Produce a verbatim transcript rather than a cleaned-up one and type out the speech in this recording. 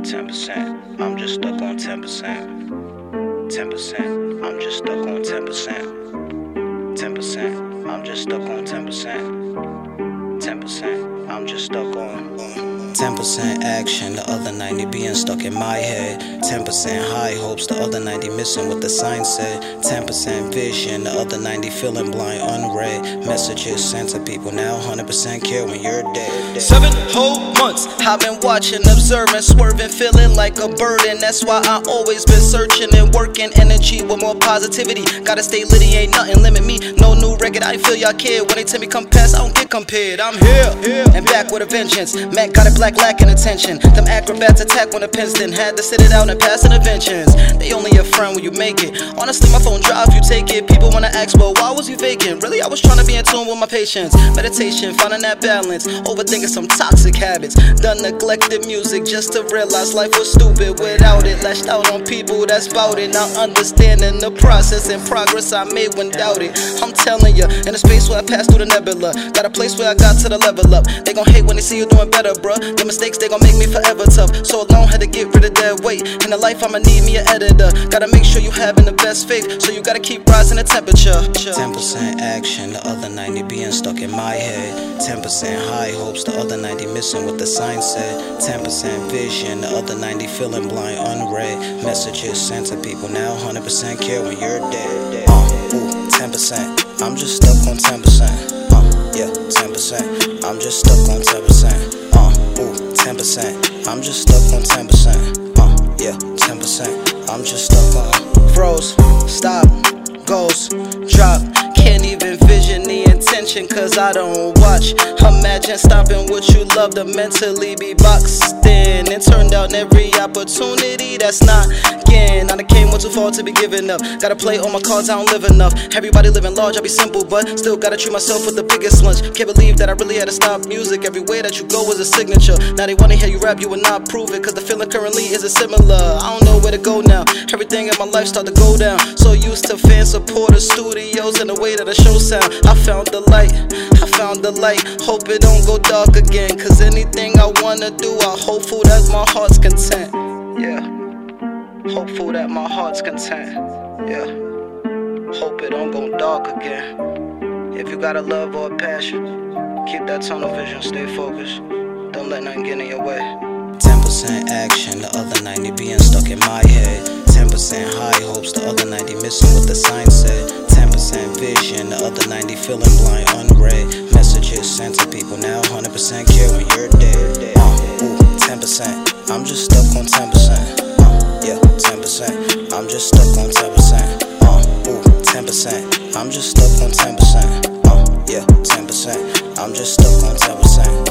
ten percent, I'm just stuck on ten percent. ten percent, I'm just stuck on ten percent. ten percent, I'm just stuck on ten percent. ten percent, I'm just stuck on ten percent action, the other ninety being stuck in my head. ten percent high hopes, the other ninety missing what the sign said. ten percent vision, the other ninety feeling blind, unread. Messages sent to people, now one hundred percent care when you're dead. Seven whole months I've been watching, observing, swerving, feeling like a burden. That's why I always been searching and working energy with more positivity. Gotta stay litty, ain't nothing limit me. No new record, I feel y'all care. When they tell me come past, I don't get compared. I'm here, here and back with a vengeance. Mac got it black, lacking attention. Them acrobats attack when the pins didn't. Had to sit it out and pass interventions. They only a friend when you make it. Honestly, my phone dry if you take it. People wanna ask, well, why was you vacant? Really, I was trying to be in tune with my patience. Meditation, finding that balance. Overthinking some toxic habits. Done neglected music just to realize life was stupid without it. Lashed out on people that's bout it. Not understanding the process and progress I made when doubted. I'm telling ya, in a space where I passed through the nebula. Got a place where I got to the level up. They gon' hate when they see you doing better, bruh. The mistakes, they gon' make me forever tough. So alone, had to get rid of that weight. In the life, I'ma need me an editor. Gotta make sure you having the best faith. So you gotta keep rising the temperature. ten percent action, the other ninety being stuck in my head. ten percent high hopes, the other ninety missing what the sign said. ten percent vision, the other ninety feeling blind, unread. Messages sent to people, now one hundred percent care when you're dead. Uh, ooh, ten percent, I'm just stuck on ten percent. Uh, yeah, ten percent, I'm just stuck on ten percent. Uh, ooh, ten percent, I'm just stuck on ten percent. Uh, yeah, ten percent, I'm just stuck on. Froze, stop, goes, drop. Can't even vision the intention cause I don't watch. Imagine stopping what you love to mentally be boxed in. And turned down every opportunity that's not again. I done came one too far to be giving up. Gotta play all my cards, I don't live enough. Everybody living large, I be simple, but still gotta treat myself with the biggest lunch. Can't believe that I really had to stop music. Every way that you go is a signature. Now they wanna hear you rap, you will not prove it. Cause the feeling currently isn't similar. I don't know where to go now. Everything in my life start to go down. So used to fan supporters, studios, and the way that the show sound. I found the light, I found the light. Hope it don't go dark again. Cause anything I wanna do, I'm hopeful that my heart's content. Yeah, hopeful that my heart's content. Yeah, hope it don't go dark again. If you got a love or a passion, keep that tunnel vision, stay focused. Don't let nothing get in your way. ten percent action, the other ninety being stuck in my head. ten percent high hopes, the other ninety missing what the sign said. ten percent vision, the other ninety feeling blind, unread. Messages sent to people, now one hundred percent care when you're dead. Uh, ooh, ten percent, I'm just stuck on ten percent. Uh, yeah, ten percent, I'm just stuck on ten percent. Uh, ooh, ten percent, I'm just stuck on ten percent. Uh, yeah, ten percent, I'm just stuck on ten percent.